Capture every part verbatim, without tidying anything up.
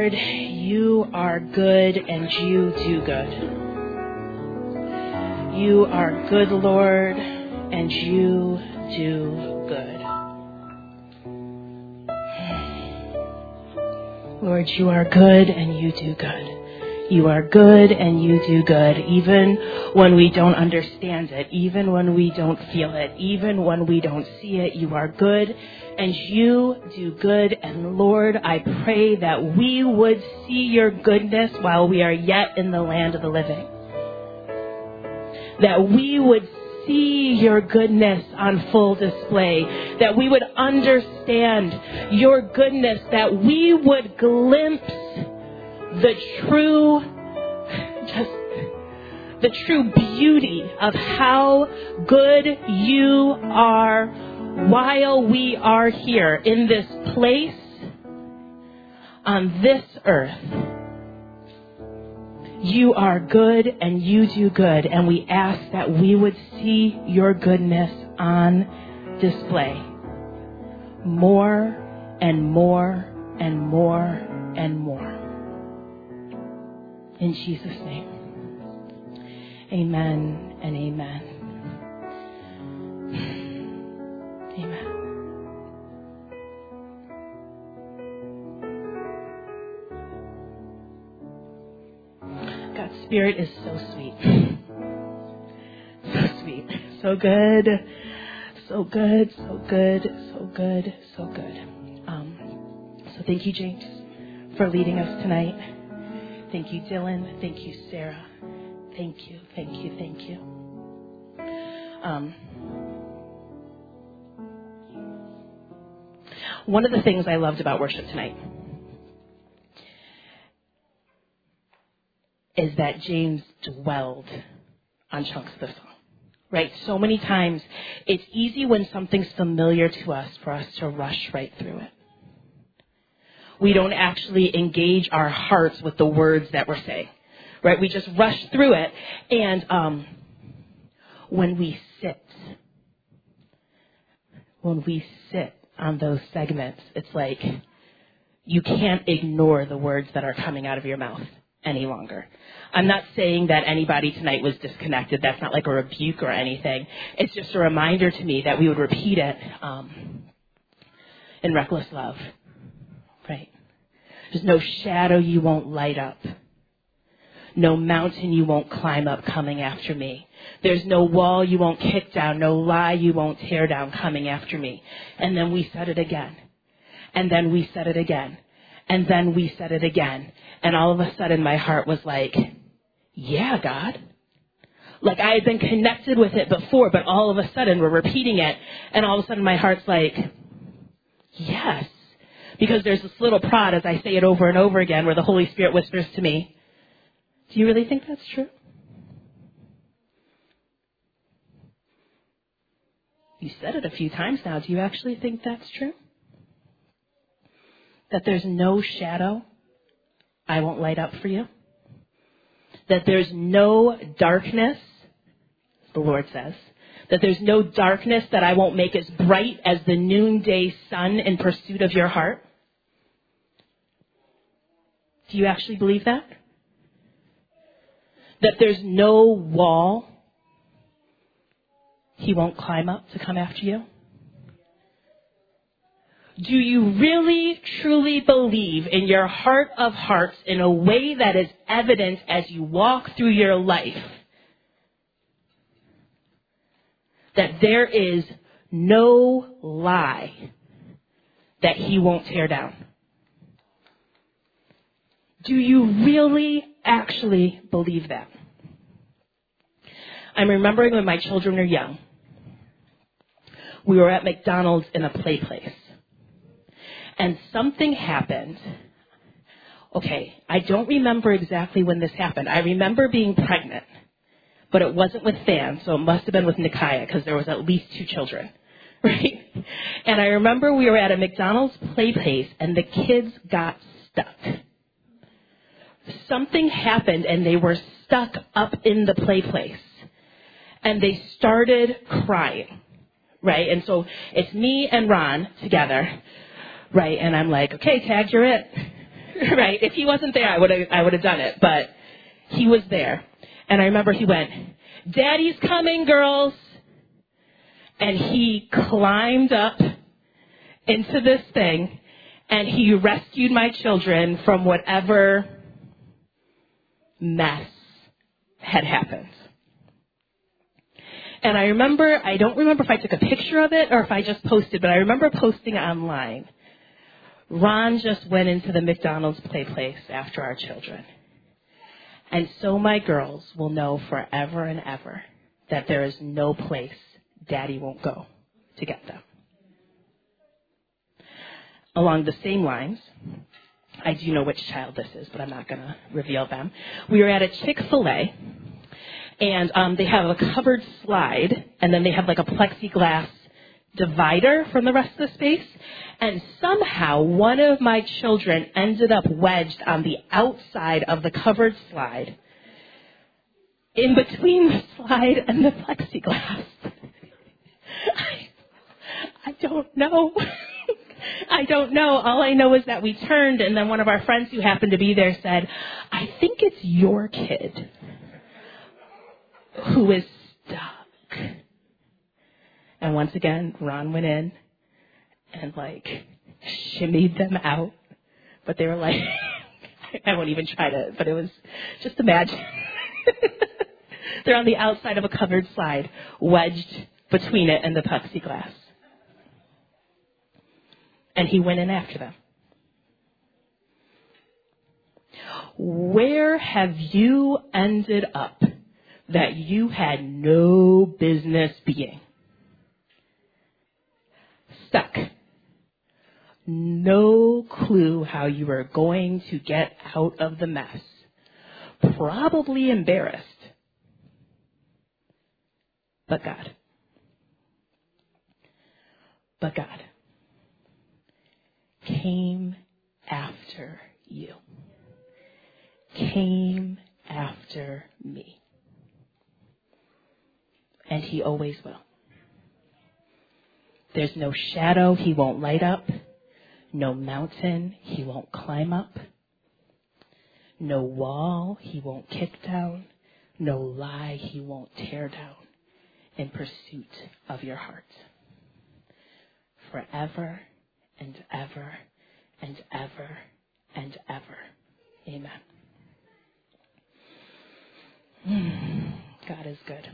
Lord, you are good and you do good. You are good, Lord, and you do good. Lord, you are good and you do good. You are good and you do good, even when we don't understand it, even when we don't feel it, even when we don't see it. You are good and you do good. And Lord, I pray that we would see your goodness while we are yet in the land of the living. That we would see your goodness on full display. That we would understand your goodness. That we would glimpse the true, just the true beauty of how good you are while we are here in this place, on this earth. You are good and you do good, and we ask that we would see your goodness on display more and more and more and more. In Jesus' name, amen and amen. Amen. God's Spirit is so sweet. So sweet. So good. So good. So good. So good. So good. Um, so thank you, James, for leading us tonight. Thank you, Dylan. Thank you, Sarah. Thank you, thank you, thank you. Um, one of the things I loved about worship tonight is that James dwelled on chunks of the song, right? So many times it's easy when something's familiar to us for us to rush right through it. We don't actually engage our hearts with the words that we're saying, right? We just rush through it. And um, when we sit, when we sit on those segments, it's like you can't ignore the words that are coming out of your mouth any longer. I'm not saying that anybody tonight was disconnected. That's not like a rebuke or anything. It's just a reminder to me that we would repeat it um, in reckless love. Right. There's no shadow you won't light up. No mountain you won't climb up coming after me. There's no wall you won't kick down. No lie you won't tear down coming after me. And then we said it again. And then we said it again. And then we said it again. And all of a sudden my heart was like, yeah, God. Like I had been connected with it before, but all of a sudden we're repeating it. And all of a sudden my heart's like, yes. Because there's this little prod as I say it over and over again where the Holy Spirit whispers to me, do you really think that's true? You said it a few times now. Do you actually think that's true? That there's no shadow I won't light up for you? That there's no darkness, the Lord says, that there's no darkness that I won't make as bright as the noonday sun in pursuit of your heart? Do you actually believe that? That there's no wall he won't climb up to come after you? Do you really, truly believe in your heart of hearts in a way that is evident as you walk through your life that there is no lie that he won't tear down? Do you really actually believe that? I'm remembering when my children were young, we were at McDonald's in a play place. And something happened. Okay, I don't remember exactly when this happened. I remember being pregnant, but it wasn't with Fan, so it must have been with Nikaya because there was at least two children, right? And I remember we were at a McDonald's play place and the kids got stuck. Something happened and they were stuck up in the play place. And they started crying, right? And so it's me and Ron together, right? And I'm like, okay, Tag, you're it. right? If he wasn't there, I would have I would have done it. But he was there. And I remember he went, "Daddy's coming, girls." And he climbed up into this thing, and he rescued my children from whatever mess had happened. And I remember, I don't remember if I took a picture of it or if I just posted, but I remember posting online. Ron just went into the McDonald's play place after our children. And so my girls will know forever and ever that there is no place Daddy won't go to get them. Along the same lines, I do know which child this is, but I'm not going to reveal them. We were at a Chick-fil-A, and um, they have a covered slide, and then they have like a plexiglass divider from the rest of the space. And somehow one of my children ended up wedged on the outside of the covered slide, in between the slide and the plexiglass. I, I don't know. I don't know. All I know is that we turned, and then one of our friends who happened to be there said, "I think it's your kid who is stuck." And once again, Ron went in and, like, shimmied them out. But they were like, I won't even try to, but it was, just imagine. They're on the outside of a covered slide, wedged between it and the plexiglass. And he went in after them. Where have you ended up that you had no business being? Stuck. No clue how you were going to get out of the mess. Probably embarrassed. But God. But God came after you. Came after me. And he always will. There's no shadow he won't light up. No mountain he won't climb up. No wall he won't kick down. No lie he won't tear down in pursuit of your heart. Forever and ever and ever and ever. Amen. Mm, God is good.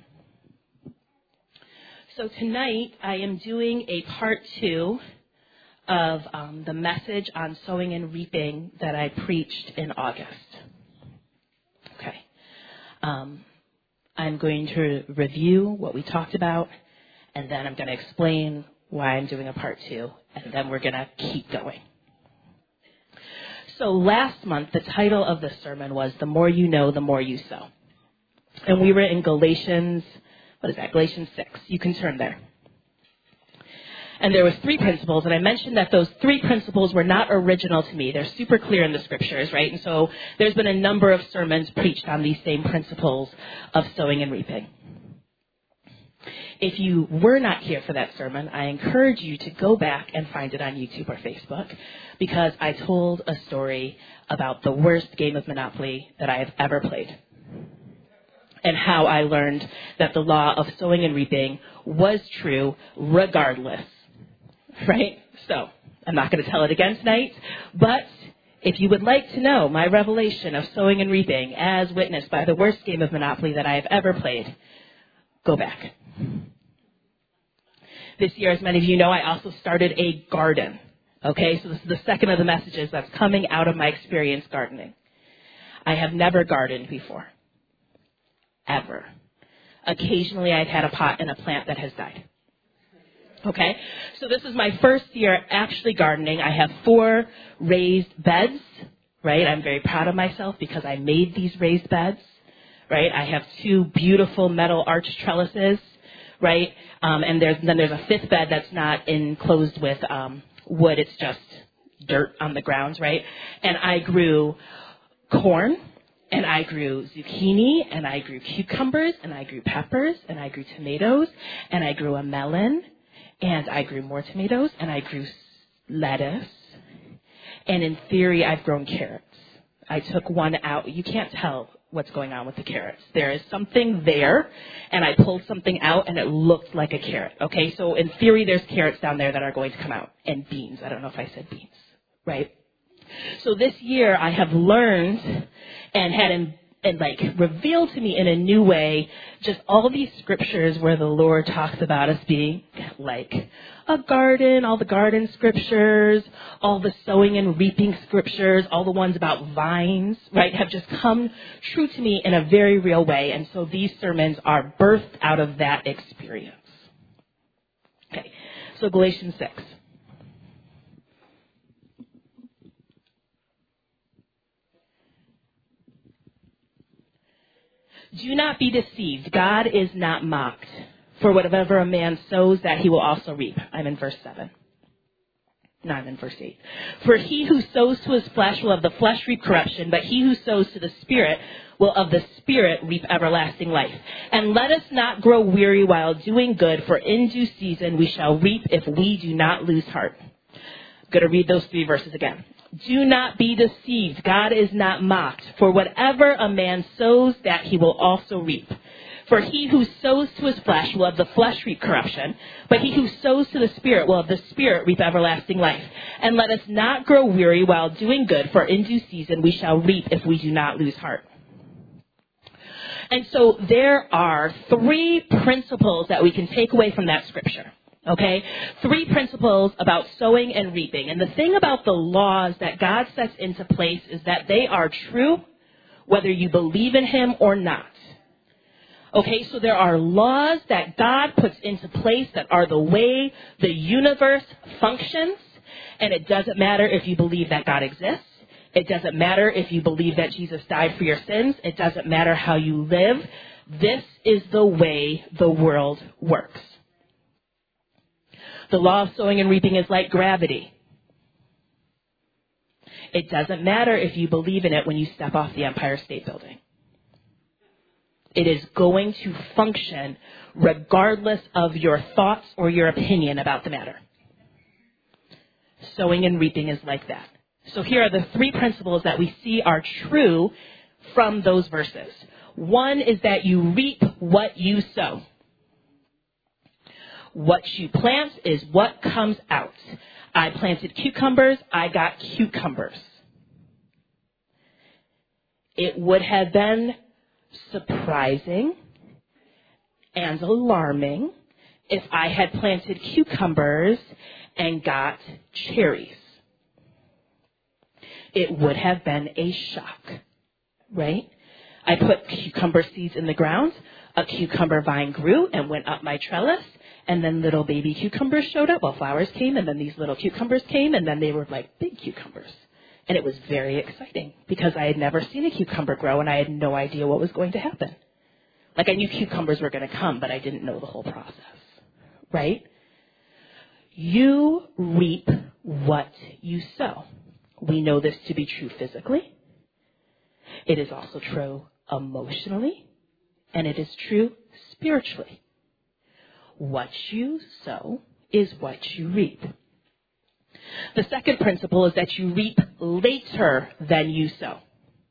So tonight I am doing a part two of um, the message on sowing and reaping that I preached in August. Okay. Um, I'm going to review what we talked about, and then I'm going to explain why I'm doing a part two, and then we're going to keep going. So last month, the title of the sermon was "The More You Know, the More You Sow." And we were in Galatians, what is that, Galatians six. You can turn there. And there was three principles, and I mentioned that those three principles were not original to me. They're super clear in the scriptures, right? And so there's been a number of sermons preached on these same principles of sowing and reaping. If you were not here for that sermon, I encourage you to go back and find it on YouTube or Facebook, because I told a story about the worst game of Monopoly that I have ever played, and how I learned that the law of sowing and reaping was true regardless, right? So I'm not going to tell it again tonight, but if you would like to know my revelation of sowing and reaping as witnessed by the worst game of Monopoly that I have ever played, go back. This year, as many of you know, I also started a garden. Okay, so this is the second of the messages that's coming out of my experience gardening. I have never gardened before. Ever. Occasionally, I've had a pot and a plant that has died. Okay, so this is my first year actually gardening. I have four raised beds, right? I'm very proud of myself because I made these raised beds, right? I have two beautiful metal arch trellises, right? Um, and there's then there's a fifth bed that's not enclosed with um, wood. It's just dirt on the ground, right? And I grew corn, and I grew zucchini, and I grew cucumbers, and I grew peppers, and I grew tomatoes, and I grew a melon, and I grew more tomatoes, and I grew lettuce, And in theory, I've grown carrots. I took one out. You can't tell what's going on with the carrots. There is something there, and I pulled something out, and it looked like a carrot. Okay, so in theory, there's carrots down there that are going to come out. And beans. I don't know if I said beans, right? So this year, I have learned and had in, and like revealed to me in a new way just all these scriptures where the Lord talks about us being like a garden, all the garden scriptures, all the sowing and reaping scriptures, all the ones about vines, right, have just come true to me in a very real way. And so these sermons are birthed out of that experience. Okay, so Galatians six. Do not be deceived. God is not mocked. For whatever a man sows, that he will also reap. I'm in verse seven. No, I'm in verse eight. For he who sows to his flesh will of the flesh reap corruption, but he who sows to the Spirit will of the Spirit reap everlasting life. And let us not grow weary while doing good, for in due season we shall reap if we do not lose heart. I'm going to read those three verses again. Do not be deceived. God is not mocked. For whatever a man sows, that he will also reap. For he who sows to his flesh will of the flesh reap corruption, but he who sows to the Spirit will of the Spirit reap everlasting life. And let us not grow weary while doing good, for in due season we shall reap if we do not lose heart. And so there are three principles that we can take away from that scripture. Okay, three principles about sowing and reaping. And the thing about the laws that God sets into place is that they are true whether you believe in him or not. Okay, so there are laws that God puts into place that are the way the universe functions. And it doesn't matter if you believe that God exists. It doesn't matter if you believe that Jesus died for your sins. It doesn't matter how you live. This is the way the world works. The law of sowing and reaping is like gravity. It doesn't matter if you believe in it when you step off the Empire State Building. It is going to function regardless of your thoughts or your opinion about the matter. Sowing and reaping is like that. So here are the three principles that we see are true from those verses. One is that you reap what you sow. What you plant is what comes out. I planted cucumbers, I got cucumbers. It would have been surprising and alarming if I had planted cucumbers and got cherries. It would have been a shock, right? I put cucumber seeds in the ground, a cucumber vine grew and went up my trellis, and then little baby cucumbers showed up. Well, flowers came, and then these little cucumbers came, and then they were like big cucumbers. And it was very exciting because I had never seen a cucumber grow, and I had no idea what was going to happen. Like, I knew cucumbers were going to come, but I didn't know the whole process, right? You reap what you sow. We know this to be true physically. It is also true emotionally, and it is true spiritually. What you sow is what you reap. The second principle is that you reap later than you sow.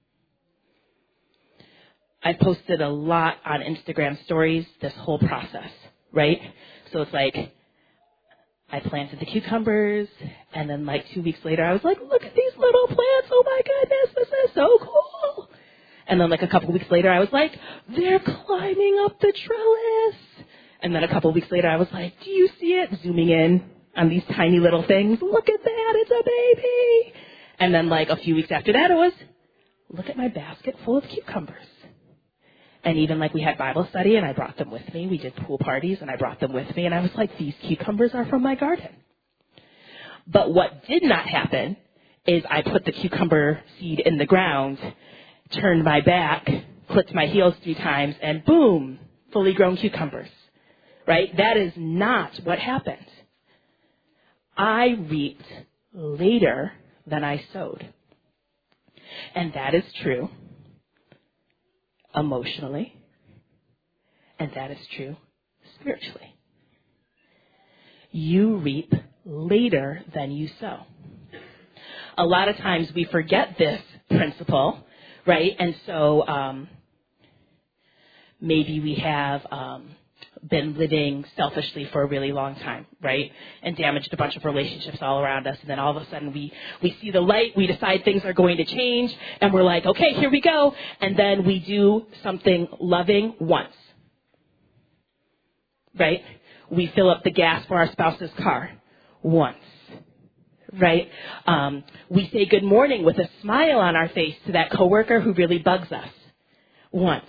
I've posted a lot on Instagram stories this whole process, right? So it's like I planted the cucumbers, and then like two weeks later I was like, look at these little plants. Oh my goodness, this is so cool. And then like a couple weeks later I was like, they're climbing up the trellis. And then a couple weeks later, I was like, do you see it? Zooming in on these tiny little things. Look at that. It's a baby. And then like a few weeks after that, it was, look at my basket full of cucumbers. And even like we had Bible study, and I brought them with me. We did pool parties, and I brought them with me. And I was like, these cucumbers are from my garden. But what did not happen is I put the cucumber seed in the ground, turned my back, clipped my heels three times, and boom, fully grown cucumbers. Right? That is not what happened. I reaped later than I sowed. And that is true emotionally, and that is true spiritually. You reap later than you sow. a lot of times we forget this principle, right? And so um, maybe we have um, been living selfishly for a really long time, right? And damaged a bunch of relationships all around us. And then all of a sudden we, we see the light, we decide things are going to change, and we're like, okay, here we go. And then we do something loving once, right? We fill up the gas for our spouse's car once, right? Um, we say good morning with a smile on our face to that coworker who really bugs us once.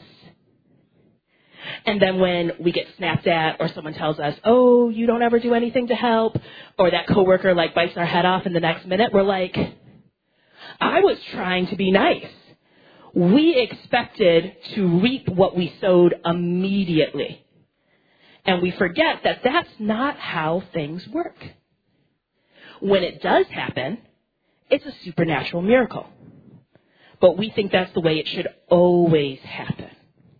And then when we get snapped at or someone tells us, oh, you don't ever do anything to help, or that coworker like bites our head off in the next minute, we're like, I was trying to be nice. We expected to reap what we sowed immediately. And we forget that that's not how things work. When it does happen, it's a supernatural miracle. But we think that's the way it should always happen.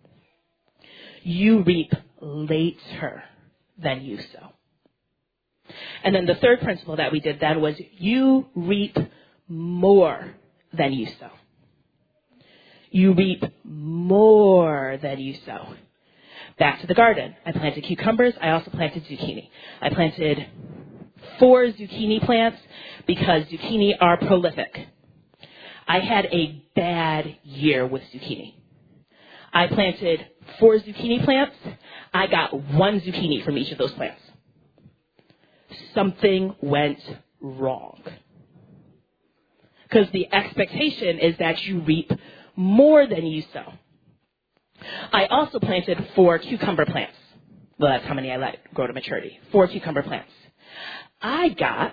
You reap later than you sow. And then the third principle that we did then was you reap more than you sow. You reap more than you sow. Back to the garden. I planted cucumbers. I also planted zucchini. I planted four zucchini plants because zucchini are prolific. I had a bad year with zucchini. I planted four zucchini plants. I got one zucchini from each of those plants. Something went wrong. Because the expectation is that you reap more than you sow. I also planted four cucumber plants. Well, that's how many I let grow to maturity. Four cucumber plants. I got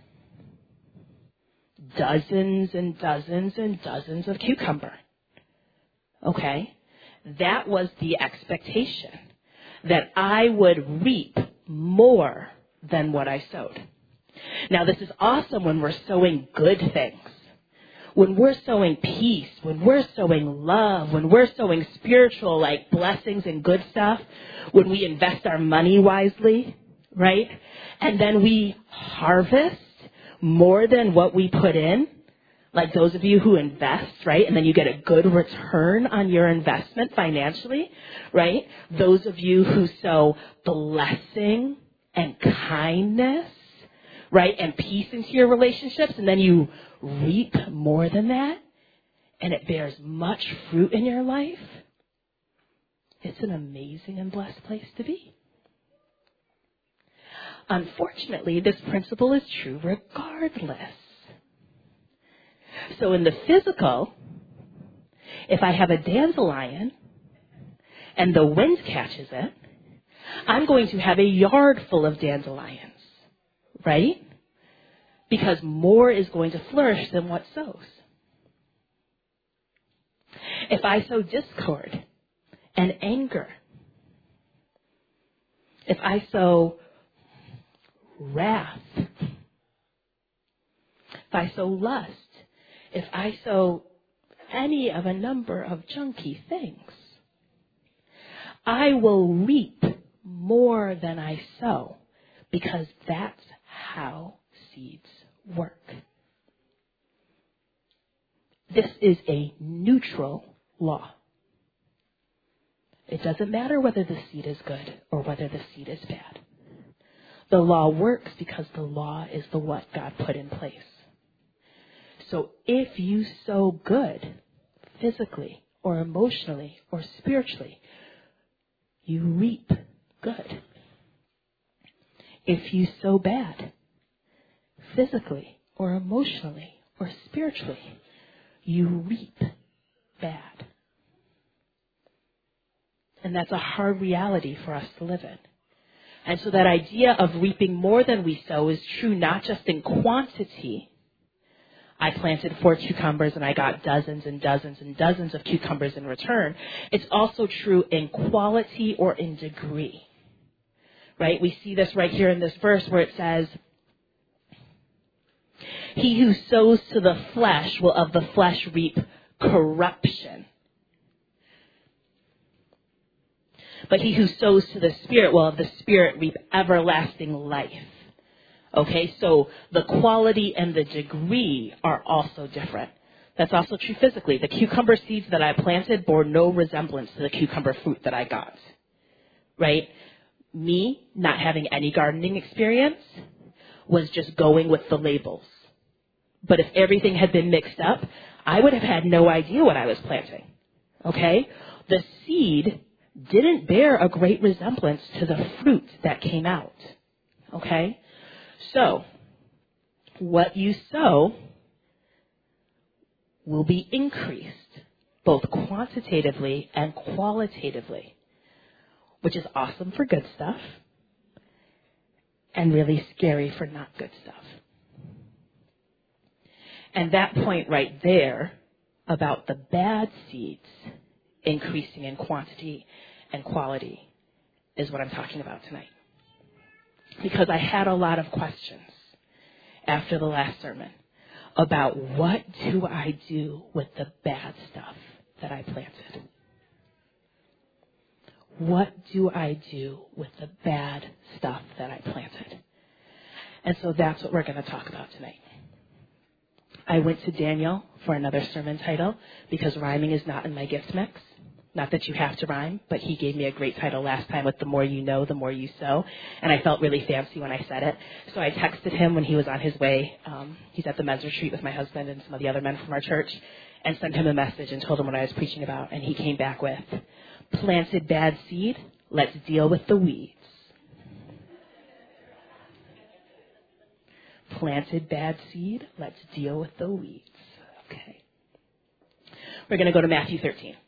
dozens and dozens and dozens of cucumber. Okay? That was the expectation, that I would reap more than what I sowed. Now, this is awesome when we're sowing good things. When we're sowing peace, when we're sowing love, when we're sowing spiritual, like, blessings and good stuff, when we invest our money wisely, right? And then we harvest more than what we put in. Like those of you who invest, right? And then you get a good return on your investment financially, right? Those of you who sow blessing and kindness, right? And peace into your relationships, and then you reap more than that, and it bears much fruit in your life. It's an amazing and blessed place to be. Unfortunately, this principle is true regardless. So in the physical, if I have a dandelion and the wind catches it, I'm going to have a yard full of dandelions, right? Because more is going to flourish than what sows. If I sow discord and anger, if I sow wrath, if I sow lust, if I sow any of a number of junky things, I will reap more than I sow, because that's how seeds work. This is a neutral law. It doesn't matter whether the seed is good or whether the seed is bad. The law works because the law is the what God put in place. So if you sow good, physically or emotionally or spiritually, you reap good. If you sow bad, physically or emotionally or spiritually, you reap bad. And that's a hard reality for us to live in. And so that idea of reaping more than we sow is true not just in quantity. I planted four cucumbers and I got dozens and dozens and dozens of cucumbers in return. It's also true in quality or in degree. Right? We see this right here in this verse where it says, he who sows to the flesh will of the flesh reap corruption. But he who sows to the Spirit will of the Spirit reap everlasting life. Okay, so the quality and the degree are also different. That's also true physically. The cucumber seeds that I planted bore no resemblance to the cucumber fruit that I got. Right? Me, not having any gardening experience, was just going with the labels. But if everything had been mixed up, I would have had no idea what I was planting. Okay? The seed didn't bear a great resemblance to the fruit that came out. Okay? So, what you sow will be increased, both quantitatively and qualitatively, which is awesome for good stuff and really scary for not good stuff. And that point right there about the bad seeds increasing in quantity and quality is what I'm talking about tonight. Because I had a lot of questions after the last sermon about what do I do with the bad stuff that I planted? What do I do with the bad stuff that I planted? And so that's what we're going to talk about tonight. I went to Daniel for another sermon title because rhyming is not in my gift mix. Not that you have to rhyme, but he gave me a great title last time with the more you know, the more you sow. And I felt really fancy when I said it. So I texted him when he was on his way. Um, he's at the men's retreat with my husband and some of the other men from our church, and sent him a message and told him what I was preaching about. And he came back with, planted bad seed, let's deal with the weeds. Planted bad seed, let's deal with the weeds. Okay. We're going to go to Matthew thirteen.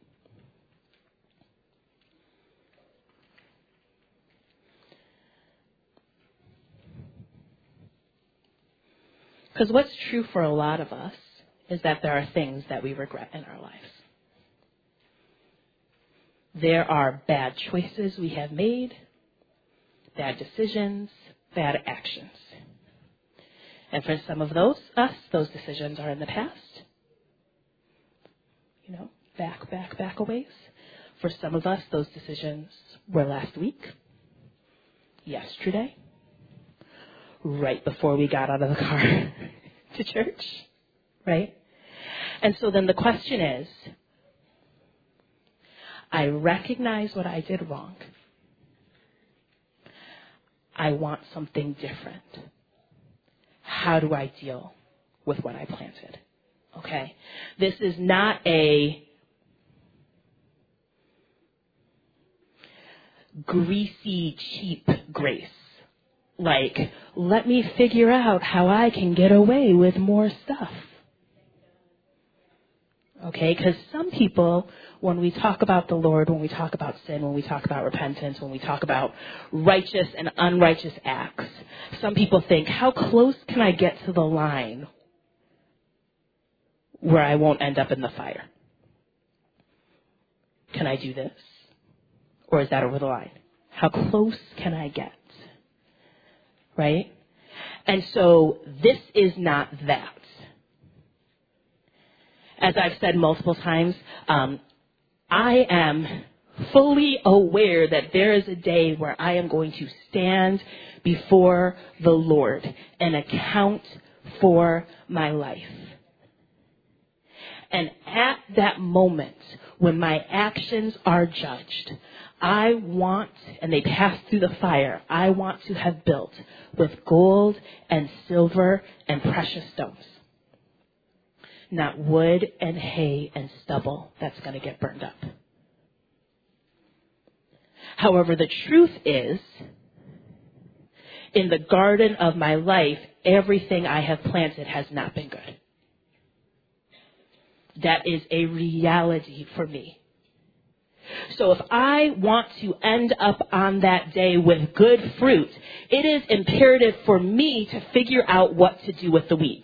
Because what's true for a lot of us is that there are things that we regret in our lives. There are bad choices we have made, bad decisions, bad actions. And for some of those, us, those decisions are in the past. You know, back, back, back a ways. For some of us, those decisions were last week, yesterday, right before we got out of the car to church, right? And so then the question is, I recognize what I did wrong. I want something different. How do I deal with what I planted? Okay? This is not a greasy, cheap grace. Like, let me figure out how I can get away with more stuff. Okay? Because some people, when we talk about the Lord, when we talk about sin, when we talk about repentance, when we talk about righteous and unrighteous acts, some people think, how close can I get to the line where I won't end up in the fire? Can I do this? Or is that over the line? How close can I get? Right? And so this is not that. As I've said multiple times, um, I am fully aware that there is a day where I am going to stand before the Lord and account for my life. And at that moment, when my actions are judged, I want, and they pass through the fire, I want to have built with gold and silver and precious stones. Not wood and hay and stubble that's going to get burned up. However, the truth is, in the garden of my life, everything I have planted has not been good. That is a reality for me. So if I want to end up on that day with good fruit, it is imperative for me to figure out what to do with the weeds.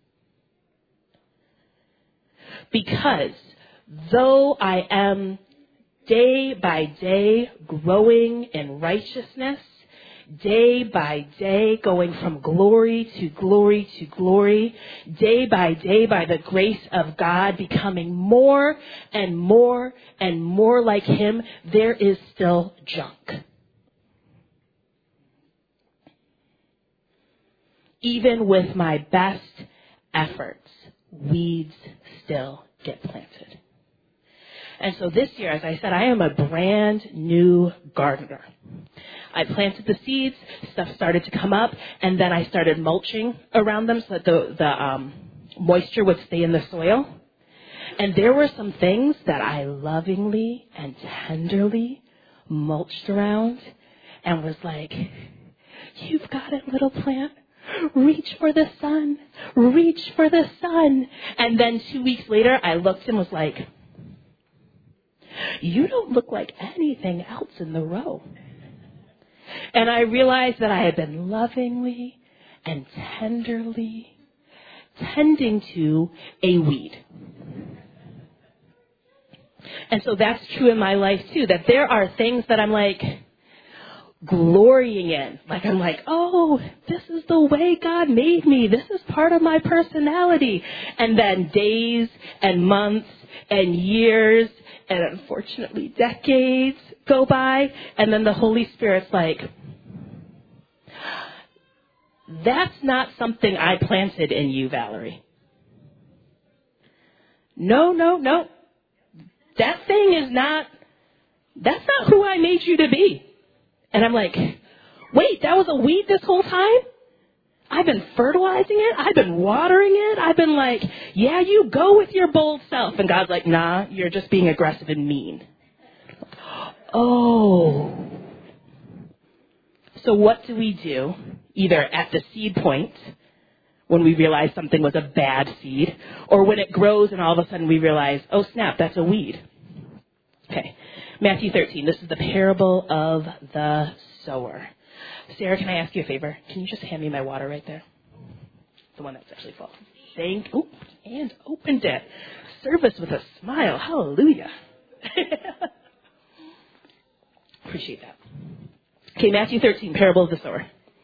Because though I am day by day growing in righteousness, day by day going from glory to glory to glory, day by day by the grace of God becoming more and more and more like Him, there is still junk. even with my best efforts, weeds still get planted. And so this year, as I said, I am a brand new gardener. I planted the seeds, stuff started to come up, and then I started mulching around them so that the, the um, moisture would stay in the soil. And there were some things that I lovingly and tenderly mulched around and was like, you've got it, little plant. Reach for the sun. Reach for the sun. And then two weeks later, I looked and was like, you don't look like anything else in the row. And I realized that I had been lovingly and tenderly tending to a weed. And so that's true in my life too, that there are things that I'm like glorying in. Like I'm like, oh, this is the way God made me. This is part of my personality. And then days and months and years and unfortunately decades go by, and then the Holy Spirit's like, that's not something I planted in you, Valerie. No, no, no. That thing is not, that's not who I made you to be. And I'm like, wait, that was a weed this whole time? I've been fertilizing it. I've been watering it. I've been like, yeah, you go with your bold self. And God's like, nah, you're just being aggressive and mean. Oh. So what do we do? Either at the seed point, when we realize something was a bad seed, or when it grows and all of a sudden we realize, oh snap, that's a weed. Okay, Matthew thirteen, this is the parable of the sower. Sarah, can I ask you a favor? Can you just hand me my water right there? The one that's actually full. Thank you. And opened it. Service with a smile. Hallelujah. Appreciate that. Okay, Matthew thirteen, parable of the sower.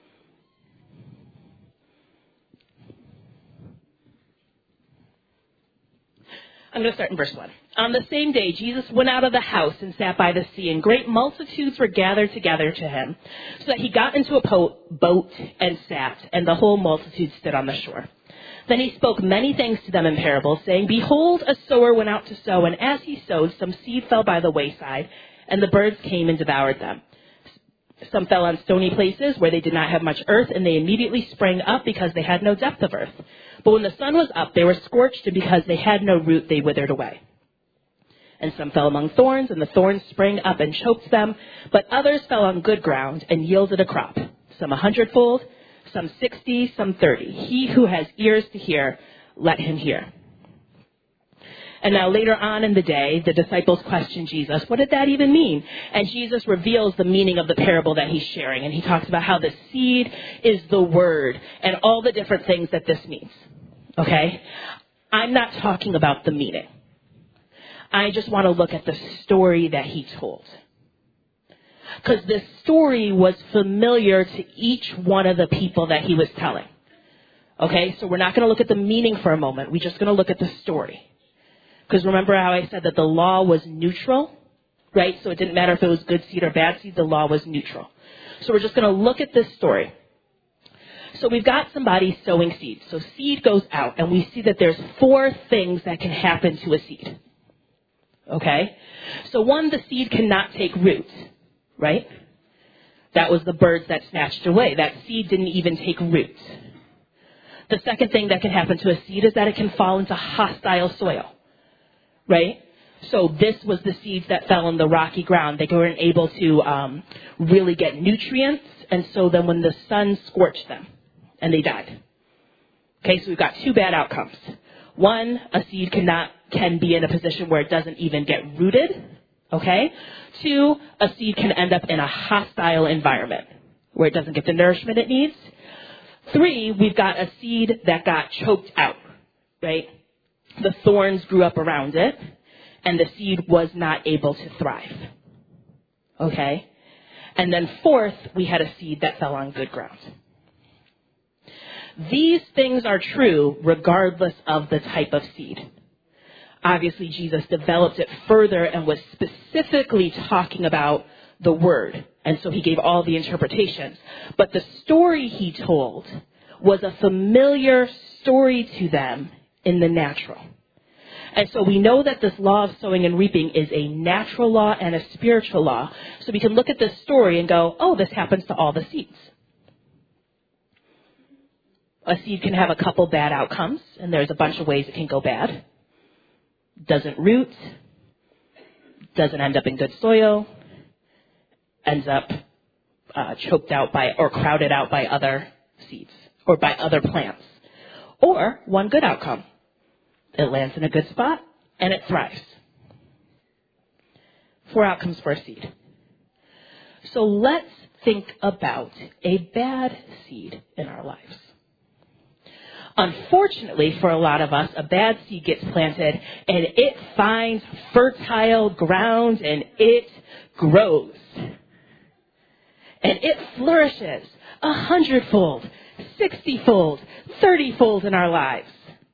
I'm going to start in verse one. On the same day, Jesus went out of the house and sat by the sea, and great multitudes were gathered together to him, so that he got into a po- boat and sat, and the whole multitude stood on the shore. Then he spoke many things to them in parables, saying, behold, a sower went out to sow, and as he sowed, some seed fell by the wayside, and the birds came and devoured them. Some fell on stony places where they did not have much earth, and they immediately sprang up because they had no depth of earth. But when the sun was up, they were scorched, and because they had no root, they withered away. And some fell among thorns, and the thorns sprang up and choked them. But others fell on good ground and yielded a crop, some a hundredfold, some sixty, some thirty. He who has ears to hear, let him hear. And now later on in the day, the disciples questioned Jesus, what did that even mean? And Jesus reveals the meaning of the parable that he's sharing. And he talks about how the seed is the word and all the different things that this means. Okay? I'm not talking about the meaning. I just want to look at the story that he told. Because this story was familiar to each one of the people that he was telling. Okay? So we're not going to look at the meaning for a moment. We're just going to look at the story. Because remember how I said that the law was neutral, right? So it didn't matter if it was good seed or bad seed, the law was neutral. So we're just going to look at this story. So we've got somebody sowing seed. So seed goes out, and we see that there's four things that can happen to a seed. Okay? So one, the seed cannot take root, right? That was the birds that snatched away. That seed didn't even take root. The second thing that can happen to a seed is that it can fall into hostile soil. Right? So this was the seeds that fell on the rocky ground. They weren't able to um, really get nutrients. And so then when the sun scorched them, and they died. Okay, so we've got two bad outcomes. One, a seed cannot can be in a position where it doesn't even get rooted. Okay? Two, a seed can end up in a hostile environment where it doesn't get the nourishment it needs. Three, we've got a seed that got choked out. Right? The thorns grew up around it, and the seed was not able to thrive. Okay? And then fourth, we had a seed that fell on good ground. These things are true regardless of the type of seed. Obviously, Jesus developed it further and was specifically talking about the word. And so he gave all the interpretations. But the story he told was a familiar story to them in the natural. And so we know that this law of sowing and reaping is a natural law and a spiritual law. So we can look at this story and go, oh, this happens to all the seeds. A seed can have a couple bad outcomes, and there's a bunch of ways it can go bad. Doesn't root, doesn't end up in good soil, ends up uh, choked out by or crowded out by other seeds or by other plants. Or one good outcome. It lands in a good spot, and it thrives. Four outcomes for a seed. So let's think about a bad seed in our lives. Unfortunately, for a lot of us, a bad seed gets planted, and it finds fertile ground, and it grows. And it flourishes a hundredfold, sixtyfold, thirtyfold in our lives.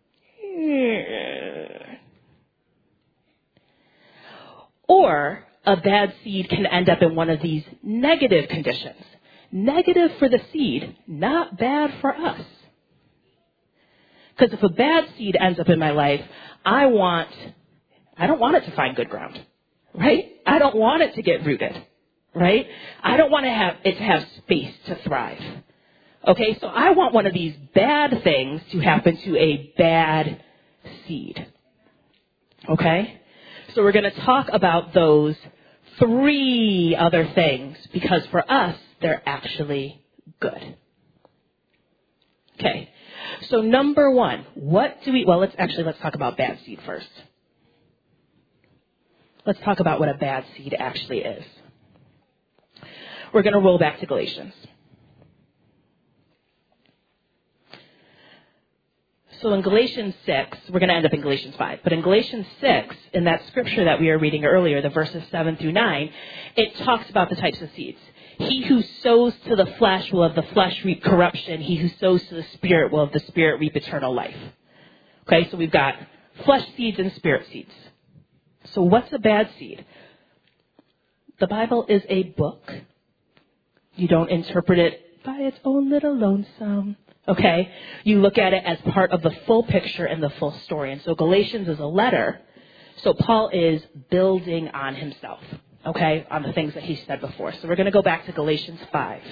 Or a bad seed can end up in one of these negative conditions. Negative for the seed, not bad for us. Because if a bad seed ends up in my life, I want, I don't want it to find good ground, right? I don't want it to get rooted, right? I don't want to have it to have space to thrive. Okay, so I want one of these bad things to happen to a bad seed. Okay? So we're going to talk about those three other things because for us, they're actually good. Okay. So number one, what do we, well, let's actually, let's talk about bad seed first. Let's talk about what a bad seed actually is. We're going to roll back to Galatians. So in Galatians six, we're going to end up in Galatians five, but in Galatians six, in that scripture that we were reading earlier, the verses seven through nine, it talks about the types of seeds. He who sows to the flesh will of the flesh reap corruption. He who sows to the spirit will of the spirit reap eternal life. Okay, so we've got flesh seeds and spirit seeds. So what's a bad seed? The Bible is a book. You don't interpret it by its own little lonesome. Okay? You look at it as part of the full picture and the full story. And so Galatians is a letter. So Paul is building on himself. Okay? On the things that he said before. So we're going to go back to Galatians five.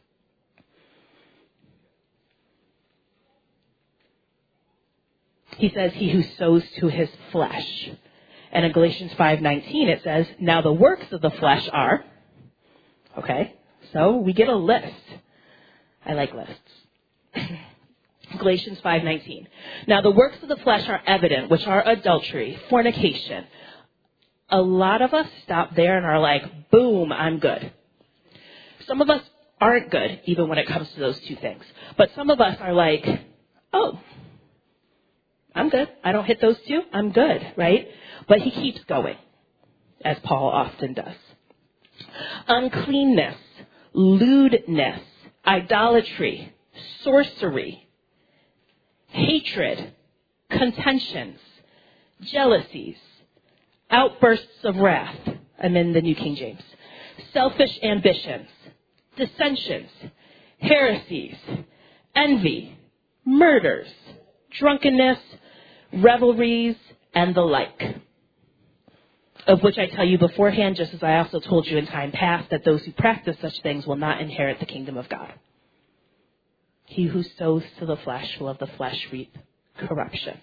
He says, he who sows to his flesh. And in Galatians five nineteen it says, now the works of the flesh are. Okay? So we get a list. I like lists. Galatians five nineteen. Now the works of the flesh are evident, which are adultery, fornication. A lot of us stop there and are like, boom, I'm good. Some of us aren't good, even when it comes to those two things. But some of us are like, oh, I'm good. I don't hit those two. I'm good, right? But he keeps going, as Paul often does. Uncleanness, lewdness, idolatry, sorcery, hatred, contentions, jealousies, outbursts of wrath. I'm in the New King James. Selfish ambitions, dissensions, heresies, envy, murders, drunkenness, revelries, and the like. Of which I tell you beforehand, just as I also told you in time past, that those who practice such things will not inherit the kingdom of God. He who sows to the flesh will of the flesh reap corruption.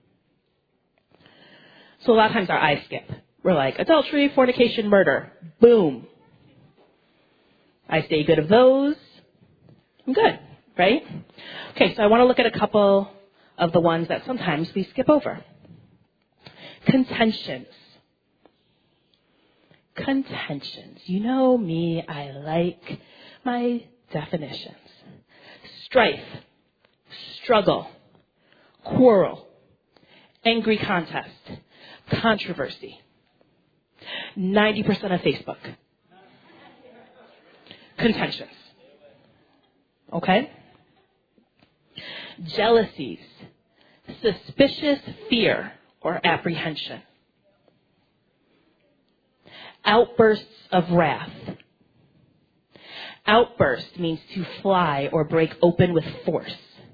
So a lot of times our eyes skip. We're like, adultery, fornication, murder. Boom. I stay good of those. I'm good, right? Okay, so I want to look at a couple of the ones that sometimes we skip over. Contentions. Contentions. You know me, I like my definitions. Strife, struggle, quarrel, angry contest, controversy. ninety percent of Facebook. Contentions. Okay? Jealousies, suspicious fear or apprehension. Outbursts of wrath. Outburst means to fly or break open with force.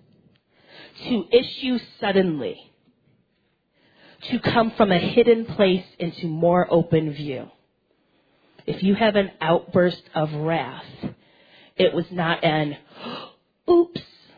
to issue suddenly, to come from a hidden place into more open view. If you have an outburst of wrath, it was not an, oops.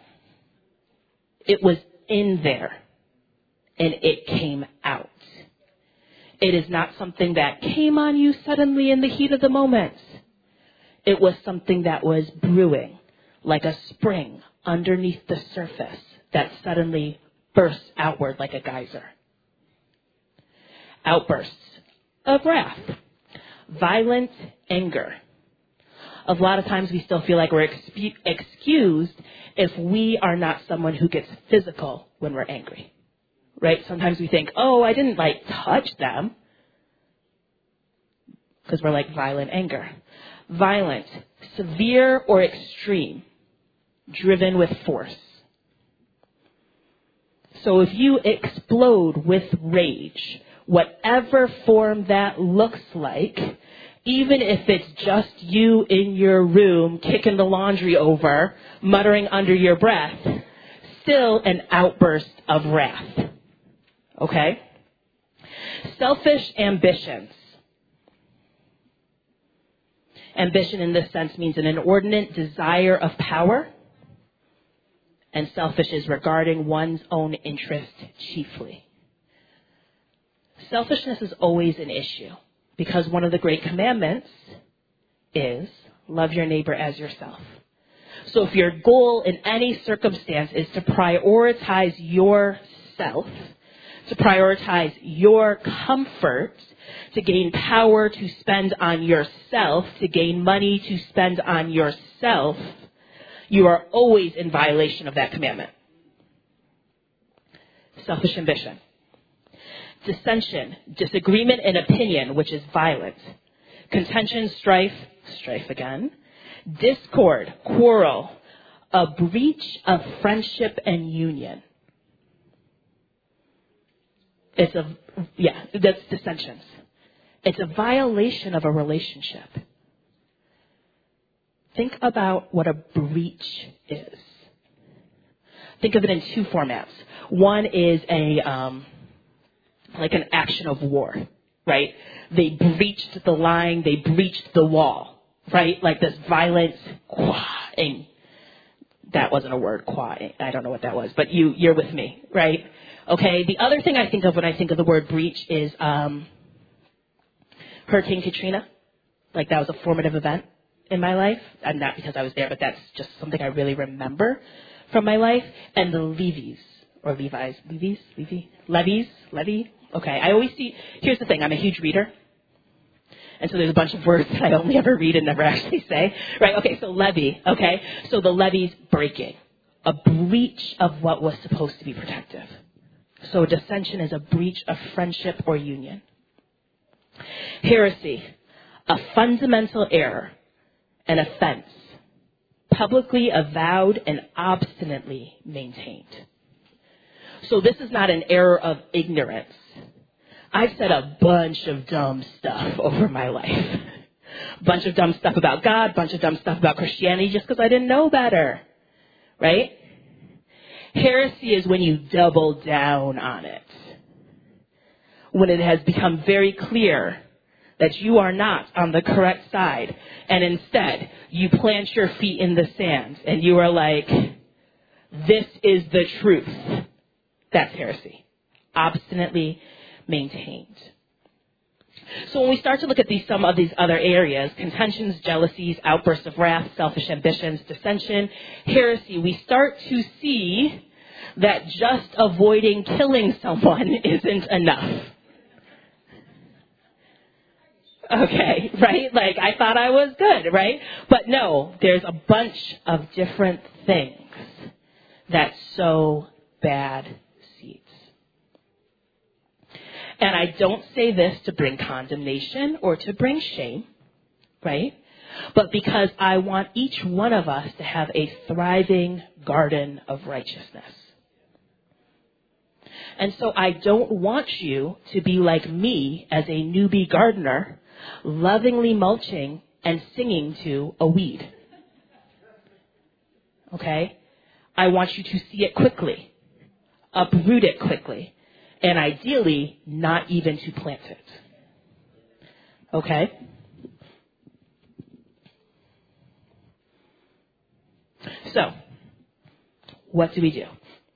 It was in there, and it came out. It is not something that came on you suddenly in the heat of the moment. It was something that was brewing, like a spring underneath the surface that suddenly bursts outward like a geyser. Outbursts of wrath, violent anger. A lot of times we still feel like we're expu- excused if we are not someone who gets physical when we're angry, right? Sometimes we think, oh, I didn't like touch them, because we're like violent anger. Violent, severe or extreme, driven with force. So if you explode with rage, whatever form that looks like, even if it's just you in your room kicking the laundry over, muttering under your breath, still an outburst of wrath. Okay? Selfish ambitions. Ambition in this sense means an inordinate desire of power, and selfish is regarding one's own interest chiefly. Selfishness is always an issue because one of the great commandments is love your neighbor as yourself. So if your goal in any circumstance is to prioritize yourself, to prioritize your comfort, to gain power to spend on yourself, to gain money to spend on yourself, you are always in violation of that commandment. Selfish ambition. Dissension, disagreement in opinion, which is violent. Contention, strife, strife again. Discord, quarrel, a breach of friendship and union. It's a, yeah, that's dissensions. It's a violation of a relationship. Think about what a breach is. Think of it in two formats. One is a, um, like an action of war, right? They breached the line, they breached the wall, right? Like this violent, quahing. That wasn't a word, quahing. I don't know what that was, but you, you're with me, right? Okay, the other thing I think of when I think of the word breach is um, Hurricane Katrina. Like that was a formative event in my life. And not because I was there, but that's just something I really remember from my life. And the levees, or Levi's, levees, levy, levees, levy. Okay, I always see, here's the thing, I'm a huge reader. And so there's a bunch of words that I only ever read and never actually say. Right, okay, so levee, okay. So the levee's breaking. A breach of what was supposed to be protective. So dissension is a breach of friendship or union. Heresy, a fundamental error, an offense, publicly avowed and obstinately maintained. So this is not an error of ignorance. I've said a bunch of dumb stuff over my life. Bunch of dumb stuff about God, bunch of dumb stuff about Christianity just because I didn't know better. Right? Heresy is when you double down on it. When it has become very clear that you are not on the correct side, and instead you plant your feet in the sand and you are like, this is the truth. That's heresy. Obstinately maintained. So when we start to look at these, some of these other areas, contentions, jealousies, outbursts of wrath, selfish ambitions, dissension, heresy, we start to see that just avoiding killing someone isn't enough. Okay, right? Like, I thought I was good, right? But no, there's a bunch of different things that sow bad seeds. And I don't say this to bring condemnation or to bring shame, right? But because I want each one of us to have a thriving garden of righteousness. And so I don't want you to be like me as a newbie gardener, lovingly mulching and singing to a weed. Okay? I want you to see it quickly. uproot it quickly, and ideally not even to plant it. Okay? So, what do we do?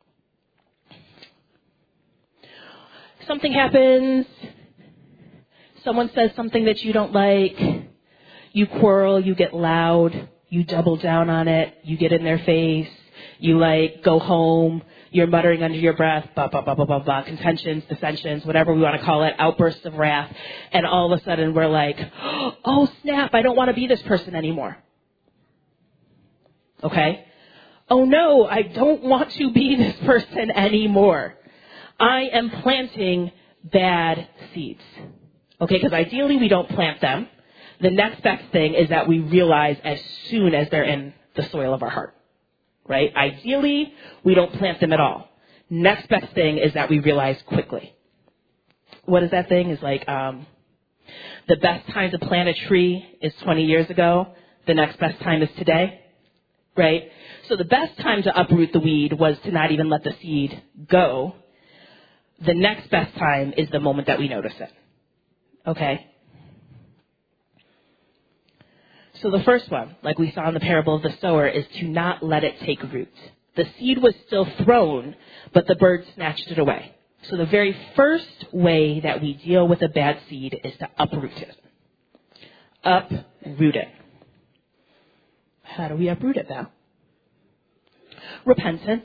Something happens, someone says something that you don't like, you quarrel, you get loud, you double down on it, you get in their face, you like go home, you're muttering under your breath, blah, blah, blah, blah, blah, blah, contentions, dissensions, whatever we want to call it, outbursts of wrath, and all of a sudden we're like, oh snap, I don't want to be this person anymore. Okay? Oh no, I don't want to be this person anymore. I am planting bad seeds. Okay, because ideally we don't plant them. The next best thing is that we realize as soon as they're in the soil of our heart. Right? Ideally, we don't plant them at all. Next best thing is that we realize quickly. What is that thing? Is like um, the best time to plant a tree is twenty years ago. The next best time is today. Right? So the best time to uproot the weed was to not even let the seed go. The next best time is the moment that we notice it. Okay? So the first one, like we saw in the parable of the sower, is to not let it take root. The seed was still thrown, but the bird snatched it away. So the very first way that we deal with a bad seed is to uproot it. Uproot it. How do we uproot it now? Repentance.